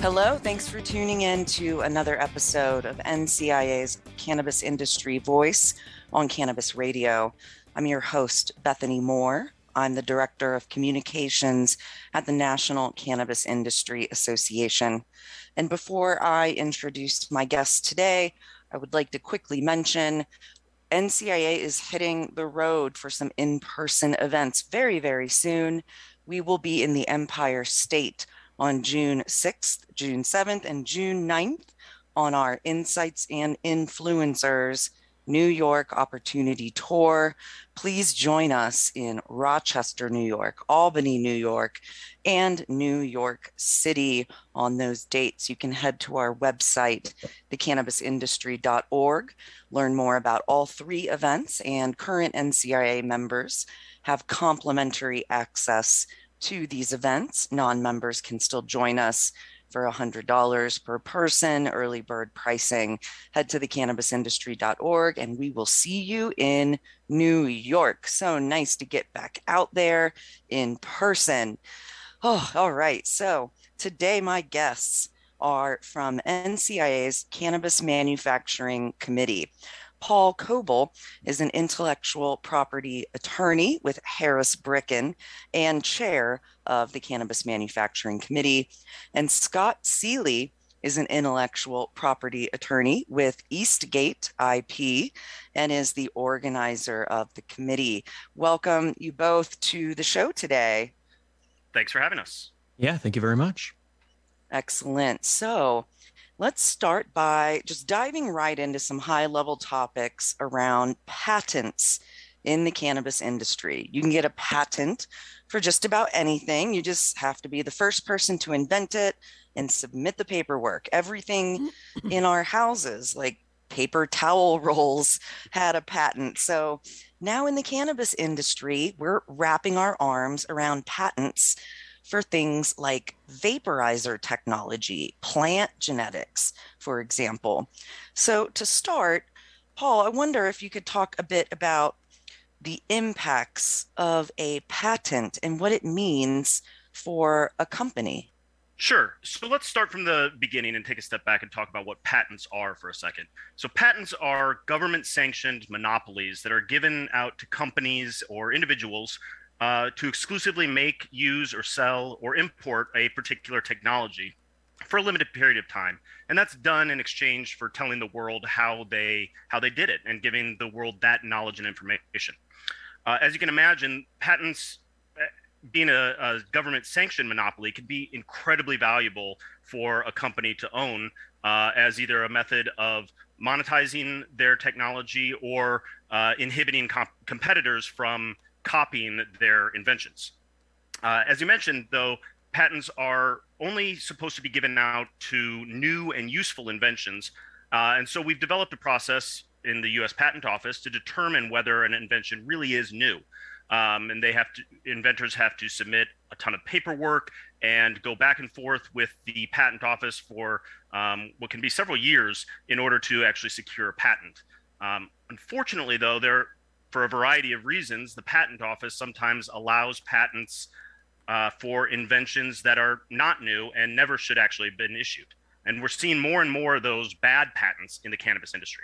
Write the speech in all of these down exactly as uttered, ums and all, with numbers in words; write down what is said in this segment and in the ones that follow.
Hello, thanks for tuning in to another episode of N C I A's Cannabis Industry Voice on Cannabis Radio. I'm your host, Bethany Moore. I'm the Director of Communications at the National Cannabis Industry Association. And before I introduce my guest today, I would like to quickly mention N C I A is hitting the road for some in-person events very, very soon. We will be in the Empire State on June sixth, June seventh, and June ninth on our Insights and Influencers New York Opportunity Tour. Please join us in Rochester, New York, Albany, New York, and New York City on those dates. You can head to our website, the cannabis industry dot org, learn more about all three events, and current N C I A members have complimentary access to these events. Non-members can still join us for one hundred dollars per person, early bird pricing. Head to the cannabis industry dot org and we will see you in New York. So nice to get back out there in person. Oh, all right. So today my guests are from N C I A's Cannabis Manufacturing Committee. Paul Coble is an intellectual property attorney with Harris Bricken and chair of the Cannabis Manufacturing Committee. And Scott Seeley is an intellectual property attorney with Eastgate I P and is the organizer of the committee. Welcome you both to the show today. Thanks for having us. Yeah, thank you very much. Excellent. So let's start by just diving right into some high-level topics around patents in the cannabis industry. You can get a patent for just about anything. You just have to be the first person to invent it and submit the paperwork. Everything in our houses, like paper towel rolls, had a patent. So now in the cannabis industry, we're wrapping our arms around patents for things like vaporizer technology, plant genetics, for example. So to start, Paul, I wonder if you could talk a bit about the impacts of a patent and what it means for a company. Sure. So let's start from the beginning and take a step back and talk about what patents are for a second. So patents are government-sanctioned monopolies that are given out to companies or individuals Uh, to exclusively make, use, or sell, or import a particular technology for a limited period of time. And that's done in exchange for telling the world how they how they did it and giving the world that knowledge and information. Uh, as you can imagine, patents, being a, a government-sanctioned monopoly, can be incredibly valuable for a company to own uh, as either a method of monetizing their technology or uh, inhibiting comp- competitors from copying their inventions. Uh, as you mentioned, though, patents are only supposed to be given out to new and useful inventions. Uh, and so we've developed a process in the U S Patent Office to determine whether an invention really is new. Um, and they have to, inventors have to submit a ton of paperwork and go back and forth with the patent office for um, what can be several years in order to actually secure a patent. Um, unfortunately, though, there for a variety of reasons, the patent office sometimes allows patents uh, for inventions that are not new and never should actually have been issued. And we're seeing more and more of those bad patents in the cannabis industry.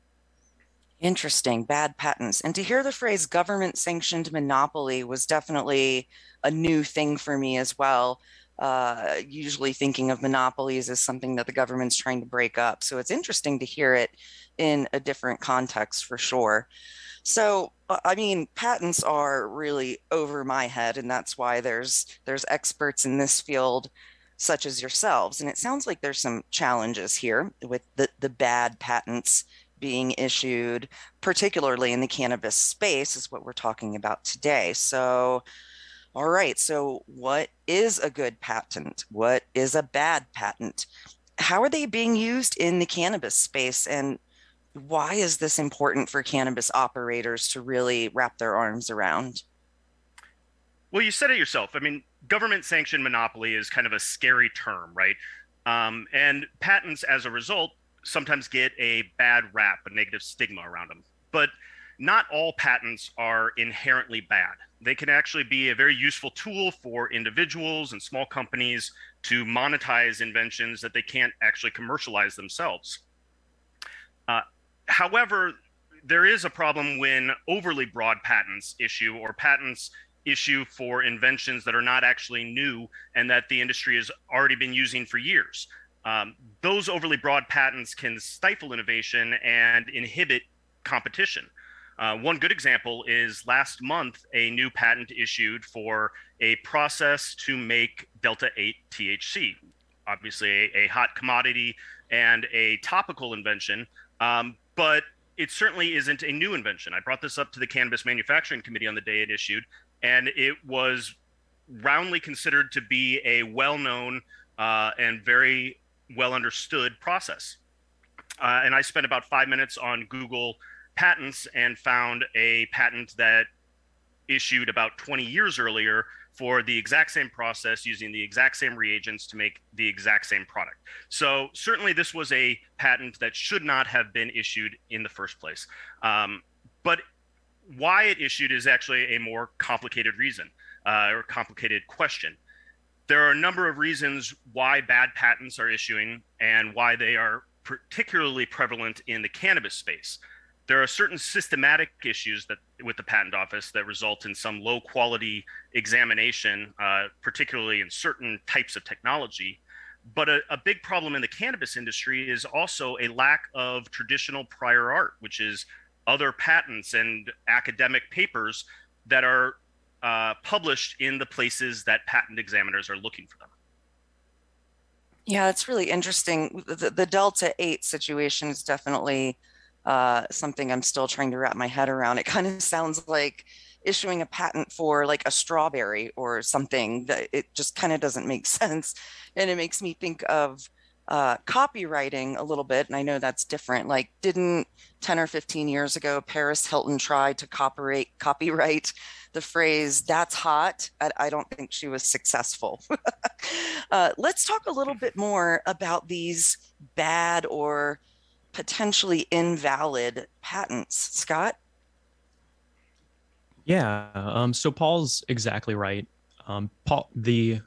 Interesting, bad patents. And to hear the phrase government-sanctioned monopoly was definitely a new thing for me as well. Uh, usually thinking of monopolies as something that the government's trying to break up. So it's interesting to hear it in a different context for sure. So, I mean, patents are really over my head, and that's why there's there's experts in this field, such as yourselves. And it sounds like there's some challenges here with the, the bad patents being issued, particularly in the cannabis space, is what we're talking about today. So, all right, so what is a good patent? What is a bad patent? How are they being used in the cannabis space? And why is this important for cannabis operators to really wrap their arms around? Well, you said it yourself. I mean, government-sanctioned monopoly is kind of a scary term, right? Um, and patents, as a result, sometimes get a bad rap, a negative stigma around them. But not all patents are inherently bad. They can actually be a very useful tool for individuals and small companies to monetize inventions that they can't actually commercialize themselves. Uh, however, there is a problem when overly broad patents issue, or patents issue for inventions that are not actually new and that the industry has already been using for years. Um, those overly broad patents can stifle innovation and inhibit competition. Uh, one good example is last month, a new patent issued for a process to make delta eight T H C, obviously a, a hot commodity and a topical invention, um, but it certainly isn't a new invention. I brought this up to the Cannabis Manufacturing Committee on the day it issued, and it was roundly considered to be a well-known uh, and very well understood process. Uh, and I spent about five minutes on Google patents and found a patent that issued about twenty years earlier for the exact same process using the exact same reagents to make the exact same product. So certainly this was a patent that should not have been issued in the first place. Um, but why it issued is actually a more complicated reason uh, or complicated question. There are a number of reasons why bad patents are issuing and why they are particularly prevalent in the cannabis space. There are certain systematic issues that with the patent office that result in some low quality examination, uh, particularly in certain types of technology. But a, a big problem in the cannabis industry is also a lack of traditional prior art, which is other patents and academic papers that are uh, published in the places that patent examiners are looking for them. Yeah, it's really interesting. The, the Delta eight situation is definitely uh, something I'm still trying to wrap my head around. It kind of sounds like issuing a patent for like a strawberry or something that it just kind of doesn't make sense. And it makes me think of uh, copywriting a little bit. And I know that's different. Like, didn't ten or fifteen years ago, Paris Hilton try to copyright, copyright the phrase, "that's hot"? I, I don't think she was successful. uh, let's talk a little bit more about these bad or potentially invalid patents. Scott? Yeah, um, so Paul's exactly right. Um, Paul, the,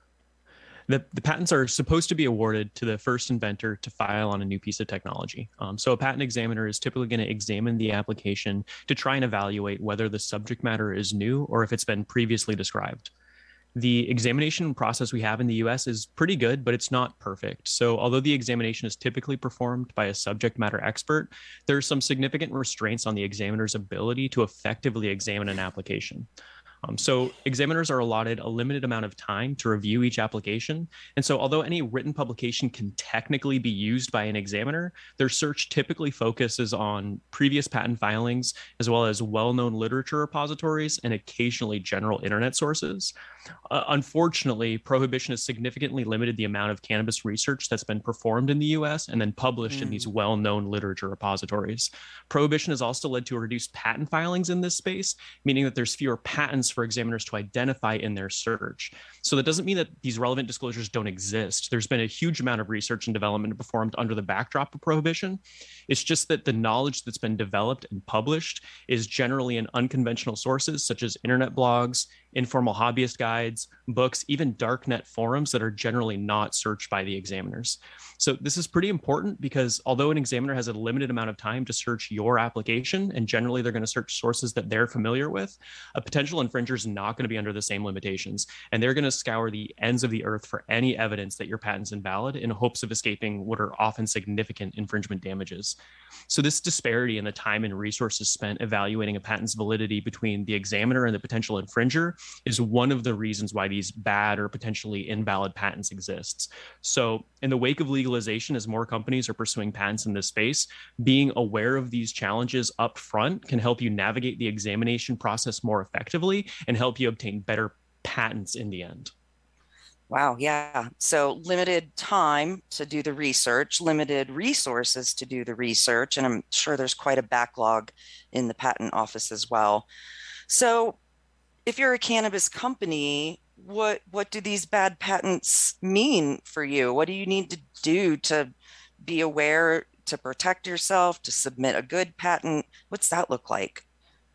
the the patents are supposed to be awarded to the first inventor to file on a new piece of technology. Um, so a patent examiner is typically going to examine the application to try and evaluate whether the subject matter is new or if it's been previously described. The examination process we have in the U S is pretty good, but it's not perfect. So although the examination is typically performed by a subject matter expert, there are some significant restraints on the examiner's ability to effectively examine an application. Um, so examiners are allotted a limited amount of time to review each application. And so although any written publication can technically be used by an examiner, their search typically focuses on previous patent filings, as well as well-known literature repositories and occasionally general internet sources. Uh, unfortunately, prohibition has significantly limited the amount of cannabis research that's been performed in the U S and then published mm. in these well-known literature repositories. Prohibition has also led to a reduced patent filings in this space, meaning that there's fewer patents for examiners to identify in their search. So that doesn't mean that these relevant disclosures don't exist. There's been a huge amount of research and development performed under the backdrop of prohibition. It's just that the knowledge that's been developed and published is generally in unconventional sources such as internet blogs, informal hobbyist guides, books, even darknet forums that are generally not searched by the examiners. So this is pretty important because although an examiner has a limited amount of time to search your application, and generally they're going to search sources that they're familiar with, a potential infringer is not going to be under the same limitations. And they're going to scour the ends of the earth for any evidence that your patent's invalid in hopes of escaping what are often significant infringement damages. So this disparity in the time and resources spent evaluating a patent's validity between the examiner and the potential infringer is one of the reasons why these bad or potentially invalid patents exists. So in the wake of legalization, as more companies are pursuing patents in this space, being aware of these challenges up front can help you navigate the examination process more effectively and help you obtain better patents in the end. Wow, yeah. So limited time to do the research, limited resources to do the research, and I'm sure there's quite a backlog in the patent office as well. So if you're a cannabis company, what what do these bad patents mean for you? What do you need to do to be aware, to protect yourself, to submit a good patent? What's that look like?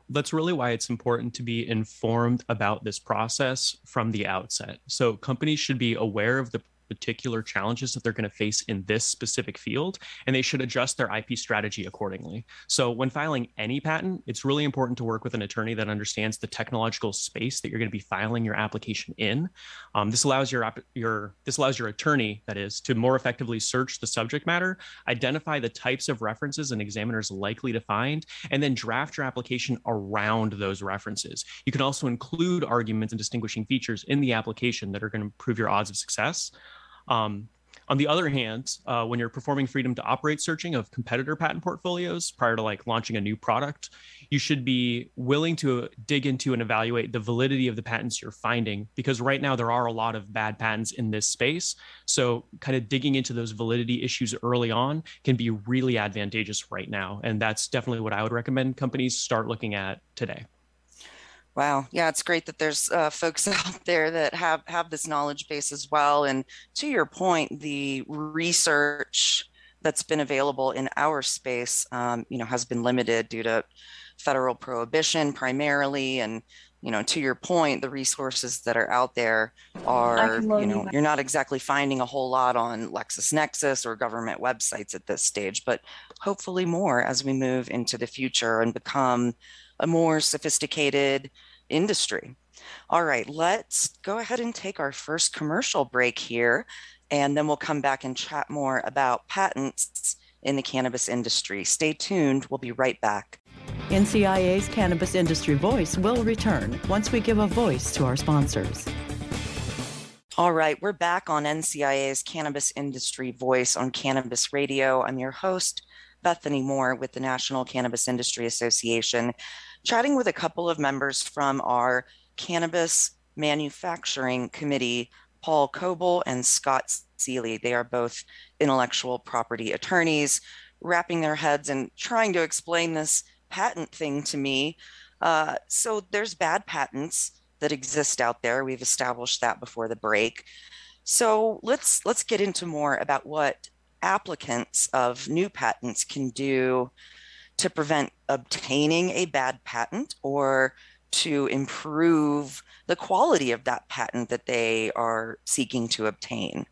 That's really why it's important to be informed about this process from the outset. So companies should be aware of the particular challenges that they're going to face in this specific field, and they should adjust their I P strategy accordingly. So when filing any patent, it's really important to work with an attorney that understands the technological space that you're going to be filing your application in. Um, this allows your, your this allows your attorney, that is, to more effectively search the subject matter, identify the types of references an examiner is likely to find, and then draft your application around those references. You can also include arguments and distinguishing features in the application that are going to improve your odds of success. Um, on the other hand, uh, when you're performing freedom to operate searching of competitor patent portfolios prior to like launching a new product, you should be willing to dig into and evaluate the validity of the patents you're finding, because right now there are a lot of bad patents in this space. So kind of digging into those validity issues early on can be really advantageous right now. And that's definitely what I would recommend companies start looking at today. Wow. Yeah, it's great that there's uh, folks out there that have, have this knowledge base as well. And to your point, the research that's been available in our space, um, you know, has been limited due to federal prohibition primarily. And, you know, to your point, the resources that are out there are, you know, you're not exactly finding a whole lot on LexisNexis or government websites at this stage, but hopefully more as we move into the future and become a more sophisticated industry. All right, let's go ahead and take our first commercial break here, and then we'll come back and chat more about patents in the cannabis industry. Stay tuned. We'll be right back. N C I A's Cannabis Industry Voice will return once we give a voice to our sponsors. All right, we're back on N C I A's Cannabis Industry Voice on Cannabis Radio. I'm your host, Bethany Moore with the National Cannabis Industry Association, chatting with a couple of members from our Cannabis Manufacturing Committee, Paul Coble and Scott Seeley. They are both intellectual property attorneys, wrapping their heads and trying to explain this patent thing to me. Uh, so there's bad patents that exist out there. We've established that before the break. So let's let's get into more about what applicants of new patents can do to prevent obtaining a bad patent or to improve the quality of that patent that they are seeking to obtain.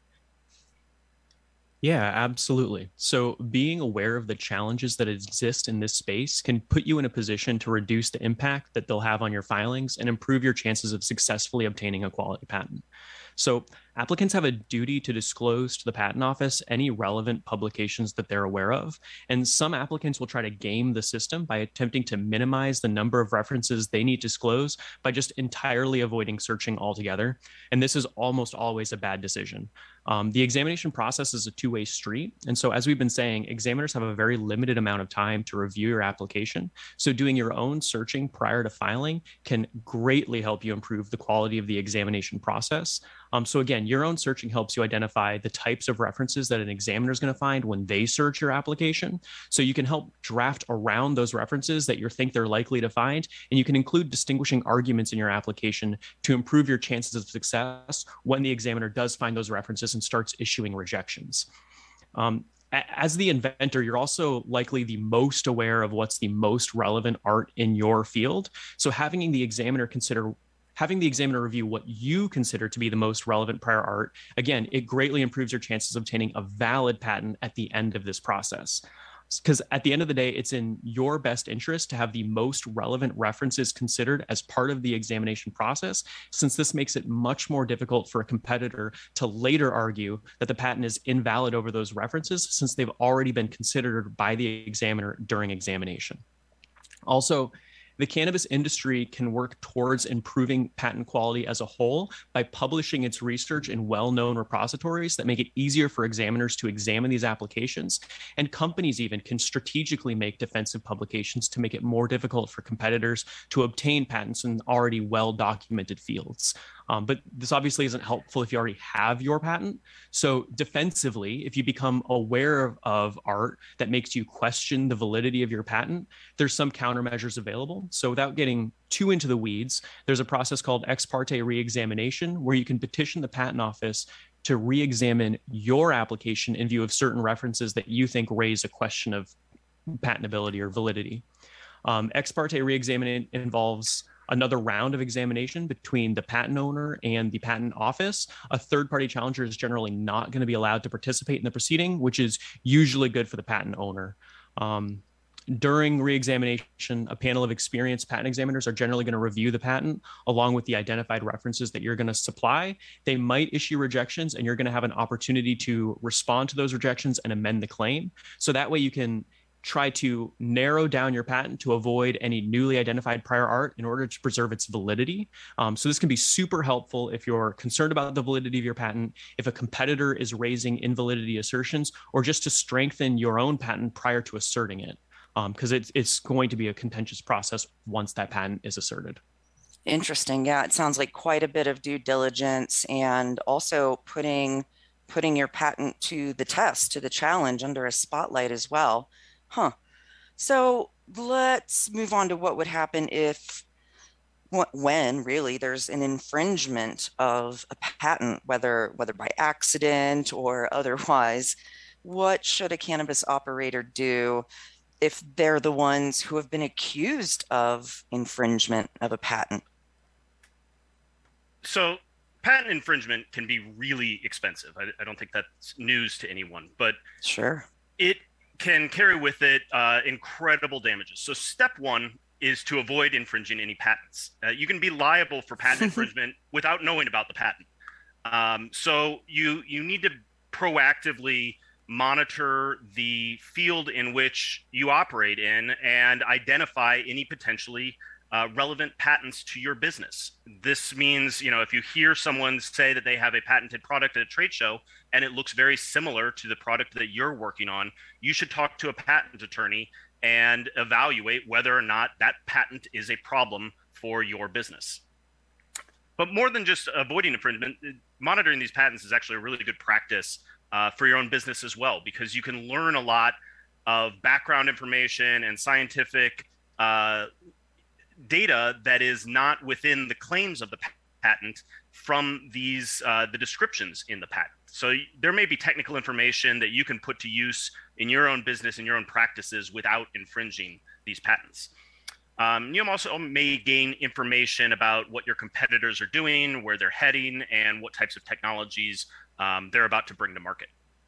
Yeah, absolutely. So being aware of the challenges that exist in this space can put you in a position to reduce the impact that they'll have on your filings and improve your chances of successfully obtaining a quality patent. So applicants have a duty to disclose to the Patent Office any relevant publications that they're aware of. And some applicants will try to game the system by attempting to minimize the number of references they need to disclose by just entirely avoiding searching altogether. And this is almost always a bad decision. Um, the examination process is a two-way street. And so as we've been saying, examiners have a very limited amount of time to review your application. So doing your own searching prior to filing can greatly help you improve the quality of the examination process. Um, so again, your own searching helps you identify the types of references that an examiner is going to find when they search your application. So you can help draft around those references that you think they're likely to find, and you can include distinguishing arguments in your application to improve your chances of success when the examiner does find those references and starts issuing rejections. Um, As the inventor, you're also likely the most aware of what's the most relevant art in your field. So having the examiner consider Having the examiner review what you consider to be the most relevant prior art, again, it greatly improves your chances of obtaining a valid patent at the end of this process. Because at the end of the day, it's in your best interest to have the most relevant references considered as part of the examination process, since this makes it much more difficult for a competitor to later argue that the patent is invalid over those references, since they've already been considered by the examiner during examination. Also, the cannabis industry can work towards improving patent quality as a whole by publishing its research in well-known repositories that make it easier for examiners to examine these applications. And companies even can strategically make defensive publications to make it more difficult for competitors to obtain patents in already well-documented fields. Um, but this obviously isn't helpful if you already have your patent. So defensively, if you become aware of, of art that makes you question the validity of your patent, there's some countermeasures available. So without getting too into the weeds, there's a process called ex parte reexamination, where you can petition the Patent Office to re-examine your application in view of certain references that you think raise a question of patentability or validity. Um, ex parte reexamination involves another round of examination between the patent owner and the patent office. A third-party challenger is generally not going to be allowed to participate in the proceeding, which is usually good for the patent owner. Um, during reexamination, a panel of experienced patent examiners are generally going to review the patent along with the identified references that you're going to supply. They might issue rejections, and you're going to have an opportunity to respond to those rejections and amend the claim. So that way you can try to narrow down your patent to avoid any newly identified prior art in order to preserve its validity. Um, so this can be super helpful if you're concerned about the validity of your patent, if a competitor is raising invalidity assertions, or just to strengthen your own patent prior to asserting it, because um, it's, it's going to be a contentious process once that patent is asserted. Interesting. Yeah, it sounds like quite a bit of due diligence, and also putting putting your patent to the test, to the challenge, under a spotlight as well. Huh. So let's move on to what would happen if, when really, there's an infringement of a patent, whether whether by accident or otherwise. What should a cannabis operator do if they're the ones who have been accused of infringement of a patent? So patent infringement can be really expensive. I, I don't think that's news to anyone, but sure, it can carry with it uh, incredible damages. So step one is to avoid infringing any patents. Uh, you can be liable for patent infringement without knowing about the patent. Um, so you you need to proactively monitor the field in which you operate in and identify any potentially uh, relevant patents to your business. This means, you know, if you hear someone say that they have a patented product at a trade show and it looks very similar to the product that you're working on, you should talk to a patent attorney and evaluate whether or not that patent is a problem for your business. But more than just avoiding infringement, monitoring these patents is actually a really good practice uh, for your own business as well, because you can learn a lot of background information and scientific uh, data that is not within the claims of the patent from these uh, the descriptions in the patent. So there may be technical information that you can put to use in your own business and your own practices without infringing these patents. Um, you also may gain information about what your competitors are doing, where they're heading, and what types of technologies um, they're about to bring to market.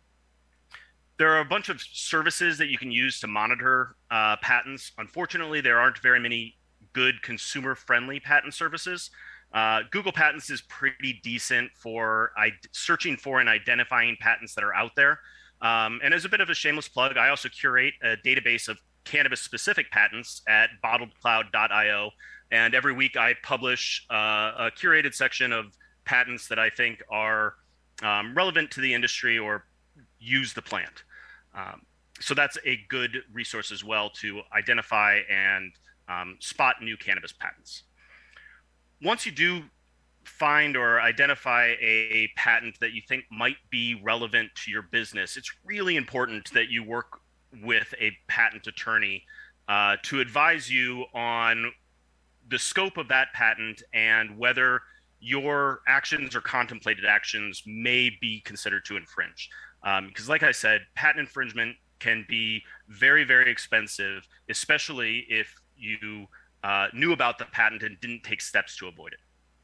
There are a bunch of services that you can use to monitor uh, patents. Unfortunately, there aren't very many good consumer-friendly patent services. Uh, Google Patents is pretty decent for searching for and identifying patents that are out there. Um, and as a bit of a shameless plug, I also curate a database of cannabis-specific patents at bottled cloud dot i o. And every week I publish uh, a curated section of patents that I think are um, relevant to the industry or use the plant. Um, so that's a good resource as well to identify and um, spot new cannabis patents. Once you do find or identify a patent that you think might be relevant to your business, it's really important that you work with a patent attorney uh, to advise you on the scope of that patent and whether your actions or contemplated actions may be considered to infringe. Um, because like I said, patent infringement can be very, very expensive, especially if you uh, knew about the patent and didn't take steps to avoid it.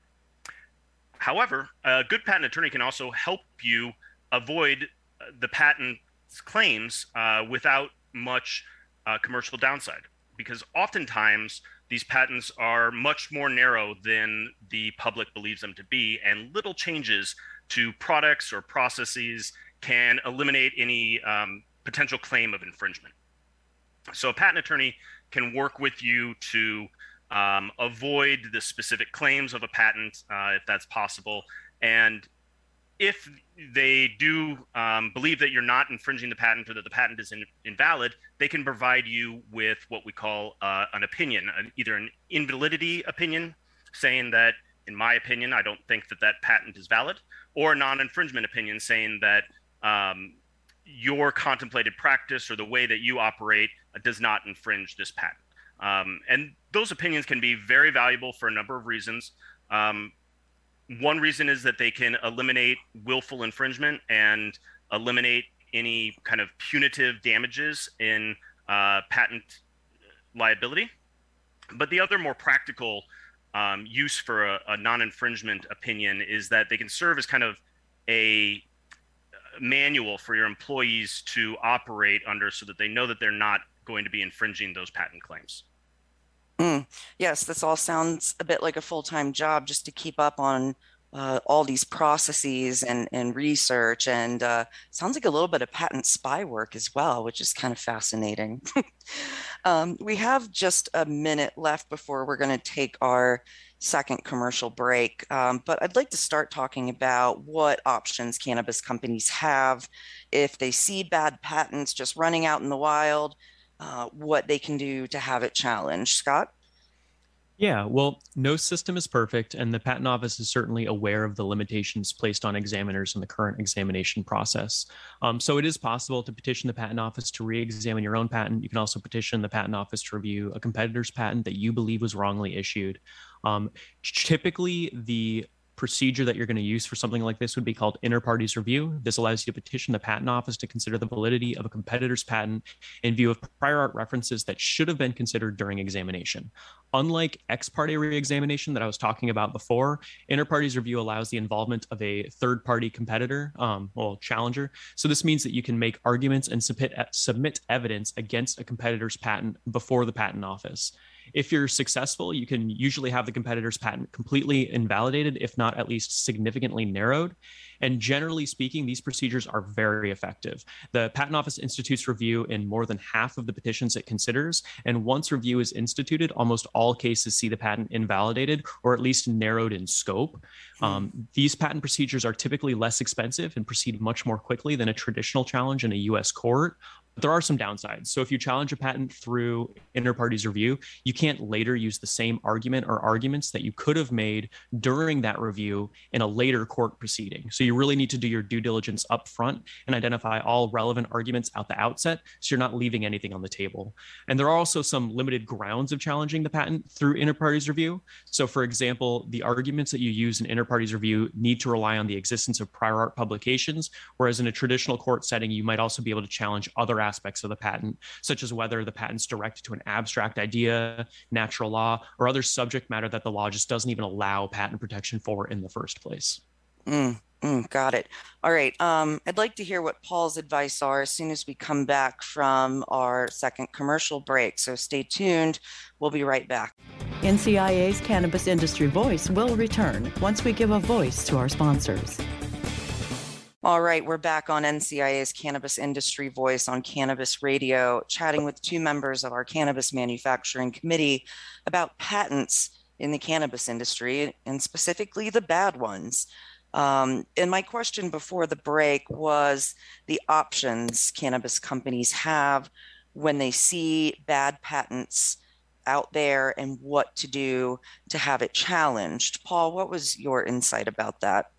However, a good patent attorney can also help you avoid the patent's claims uh, without much uh, commercial downside, because oftentimes these patents are much more narrow than the public believes them to be, and little changes to products or processes can eliminate any um, potential claim of infringement. So a patent attorney can work with you to um, avoid the specific claims of a patent, uh, if that's possible. And if they do um, believe that you're not infringing the patent or that the patent is in, invalid, they can provide you with what we call uh, an opinion, an, either an invalidity opinion, saying that, in my opinion, I don't think that that patent is valid, or a non-infringement opinion saying that um, your contemplated practice or the way that you operate uh, does not infringe this patent. Um, and those opinions can be very valuable for a number of reasons. Um, one reason is that they can eliminate willful infringement and eliminate any kind of punitive damages in uh, patent liability. But the other more practical um, use for a, a non-infringement opinion is that they can serve as kind of a manual for your employees to operate under so that they know that they're not going to be infringing those patent claims. Mm, yes, this all sounds a bit like a full-time job just to keep up on uh, all these processes and, and research, and uh, sounds like a little bit of patent spy work as well, which is kind of fascinating. um, we have just a minute left before we're going to take our second commercial break, um, but I'd like to start talking about what options cannabis companies have if they see bad patents just running out in the wild, uh, what they can do to have it challenged. Scott? Yeah, well, no system is perfect, and the Patent Office is certainly aware of the limitations placed on examiners in the current examination process. Um, so it is possible to petition the Patent Office to re-examine your own patent. You can also petition the Patent Office to review a competitor's patent that you believe was wrongly issued. Um, typically, the procedure that you're going to use for something like this would be called inter partes review. This allows you to petition the Patent Office to consider the validity of a competitor's patent in view of prior art references that should have been considered during examination. Unlike ex parte re-examination that I was talking about before, inter partes review allows the involvement of a third-party competitor, um, well, challenger. So this means that you can make arguments and submit, submit evidence against a competitor's patent before the Patent Office. If you're successful, you can usually have the competitor's patent completely invalidated, if not at least significantly narrowed. And generally speaking, these procedures are very effective. The Patent Office institutes review in more than half of the petitions it considers. And once review is instituted, almost all cases see the patent invalidated or at least narrowed in scope. Hmm. Um, these patent procedures are typically less expensive and proceed much more quickly than a traditional challenge in a U S court. But there are some downsides. So if you challenge a patent through inter partes review, you can't later use the same argument or arguments that you could have made during that review in a later court proceeding. So you really need to do your due diligence up front and identify all relevant arguments at the outset, so you're not leaving anything on the table. And there are also some limited grounds of challenging the patent through inter partes review. So for example, the arguments that you use in inter partes review need to rely on the existence of prior art publications, whereas in a traditional court setting, you might also be able to challenge other aspects of the patent, such as whether the patent's directed to an abstract idea, natural law, or other subject matter that the law just doesn't even allow patent protection for in the first place. Mm, mm, got it. All right. Um, I'd like to hear what Paul's advice are as soon as we come back from our second commercial break. So stay tuned. We'll be right back. N C I A's Cannabis Industry Voice will return once we give a voice to our sponsors. All right, we're back on N C I A's Cannabis Industry Voice on Cannabis Radio, chatting with two members of our Cannabis Manufacturing Committee about patents in the cannabis industry, and specifically the bad ones. Um, and my question before the break was the options cannabis companies have when they see bad patents out there and what to do to have it challenged. Paul, what was your insight about that?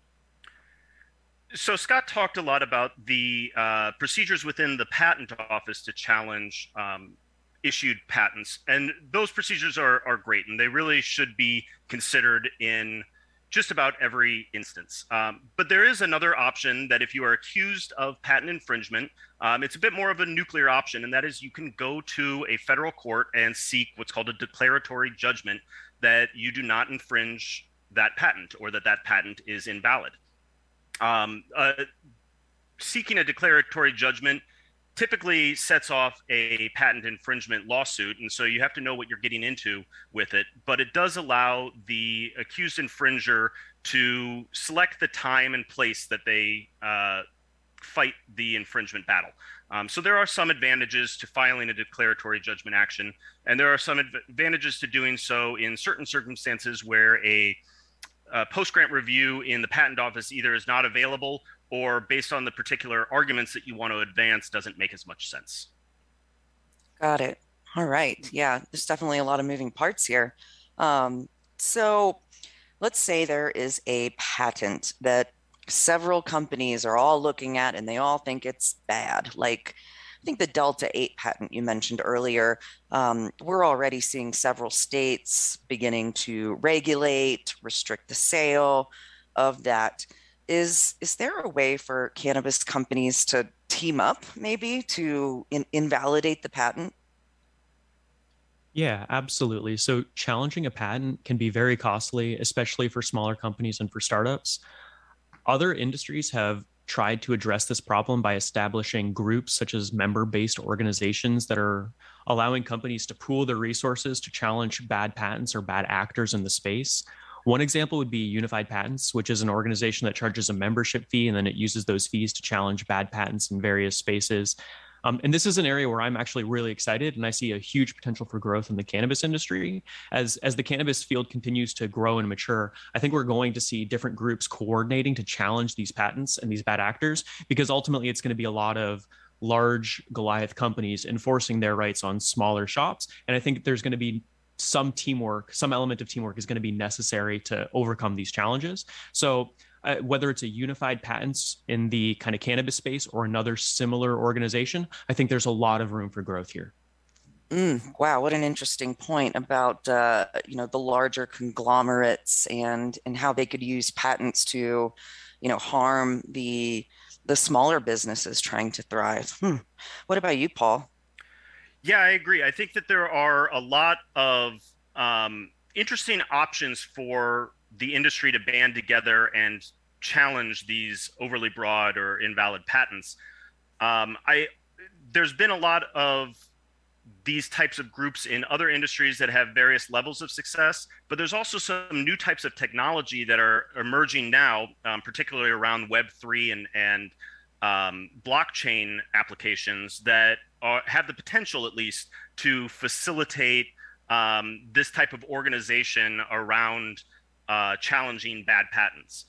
So Scott talked a lot about the uh, procedures within the patent office to challenge um, issued patents. And those procedures are, are great, and they really should be considered in just about every instance. Um, but there is another option that if you are accused of patent infringement, um, it's a bit more of a nuclear option, and that is you can go to a federal court and seek what's called a declaratory judgment that you do not infringe that patent or that that patent is invalid. Um, uh, seeking a declaratory judgment typically sets off a patent infringement lawsuit, and so you have to know what you're getting into with it. But it does allow the accused infringer to select the time and place that they uh, fight the infringement battle. Um, so there are some advantages to filing a declaratory judgment action, and there are some advantages to doing so in certain circumstances where a Uh, post-grant review in the patent office either is not available or based on the particular arguments that you want to advance doesn't make as much sense. Got it. All right. Yeah, there's definitely a lot of moving parts here. Um, so let's say there is a patent that several companies are all looking at and they all think it's bad. Like, I think the Delta eight patent you mentioned earlier, um, we're already seeing several states beginning to regulate, restrict the sale of that. Is, is there a way for cannabis companies to team up maybe to in, invalidate the patent? Yeah, absolutely. So challenging a patent can be very costly, especially for smaller companies and for startups. Other industries have tried to address this problem by establishing groups such as member-based organizations that are allowing companies to pool their resources to challenge bad patents or bad actors in the space. One example would be Unified Patents, which is an organization that charges a membership fee, and then it uses those fees to challenge bad patents in various spaces. Um, and this is an area where I'm actually really excited, and I see a huge potential for growth in the cannabis industry. As, as the cannabis field continues to grow and mature, I think we're going to see different groups coordinating to challenge these patents and these bad actors, because ultimately it's going to be a lot of large Goliath companies enforcing their rights on smaller shops. And I think there's going to be some teamwork, some element of teamwork is going to be necessary to overcome these challenges. So Uh, whether it's a Unified Patents in the kind of cannabis space or another similar organization, I think there's a lot of room for growth here. Mm, wow, what an interesting point about uh, you know the larger conglomerates and and how they could use patents to, you know, harm the the smaller businesses trying to thrive. Hmm. What about you, Paul? Yeah, I agree. I think that there are a lot of um, interesting options for the industry to band together and challenge these overly broad or invalid patents. Um, I there's been a lot of these types of groups in other industries that have various levels of success, but there's also some new types of technology that are emerging now, um, particularly around Web three and and um, blockchain applications that are, have the potential, at least, to facilitate um, this type of organization around Uh, challenging bad patents.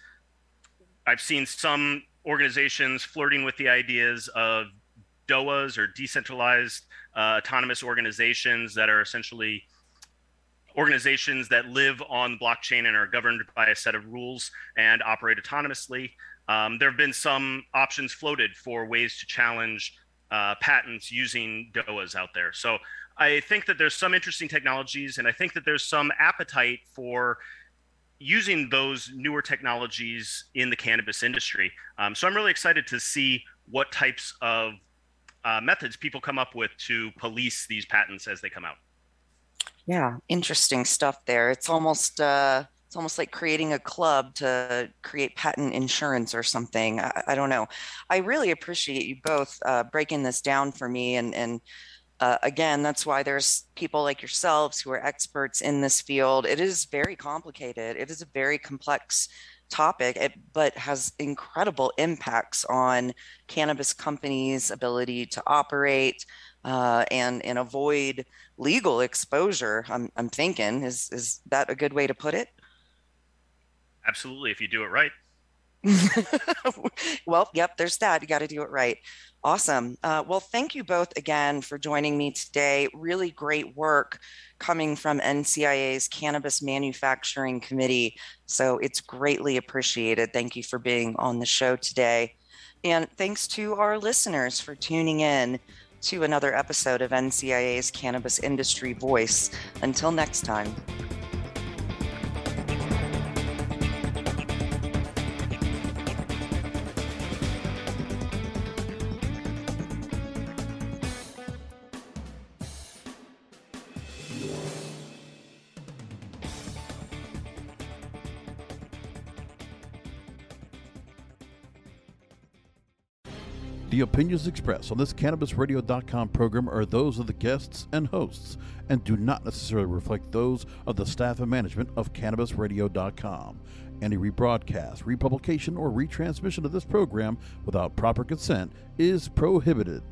I've seen some organizations flirting with the ideas of D O As, or decentralized uh, autonomous organizations, that are essentially organizations that live on blockchain and are governed by a set of rules and operate autonomously. Um, there have been some options floated for ways to challenge uh, patents using D O As out there. So I think that there's some interesting technologies, and I think that there's some appetite for using those newer technologies in the cannabis industry. Um, so I'm really excited to see what types of uh, methods people come up with to police these patents as they come out. Yeah, interesting stuff there. It's almost uh, it's almost like creating a club to create patent insurance or something. I, I don't know. I really appreciate you both uh, breaking this down for me, and and Uh, again, that's why there's people like yourselves who are experts in this field. It is very complicated. It is a very complex topic, it, but has incredible impacts on cannabis companies' ability to operate uh, and and avoid legal exposure. I'm I'm thinking, is is that a good way to put it? Absolutely, if you do it right. Well, yep, there's that. You got to do it right. Awesome. Uh, well, thank you both again for joining me today. Really great work coming from N C I A's Cannabis Manufacturing Committee. So it's greatly appreciated. Thank you for being on the show today. And thanks to our listeners for tuning in to another episode of N C I A's Cannabis Industry Voice. Until next time. The opinions expressed on this Cannabis Radio dot com program are those of the guests and hosts and do not necessarily reflect those of the staff and management of Cannabis Radio dot com. Any rebroadcast, republication, or retransmission of this program without proper consent is prohibited.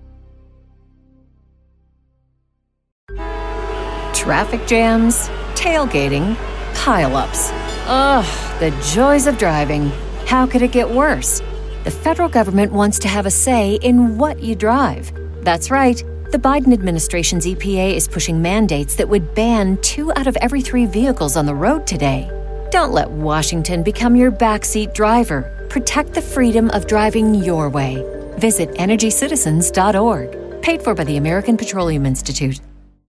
Traffic jams, tailgating, pileups. Ugh, the joys of driving. How could it get worse? The federal government wants to have a say in what you drive. That's right. The Biden administration's E P A is pushing mandates that would ban two out of every three vehicles on the road today. Don't let Washington become your backseat driver. Protect the freedom of driving your way. Visit energy citizens dot org. Paid for by the American Petroleum Institute.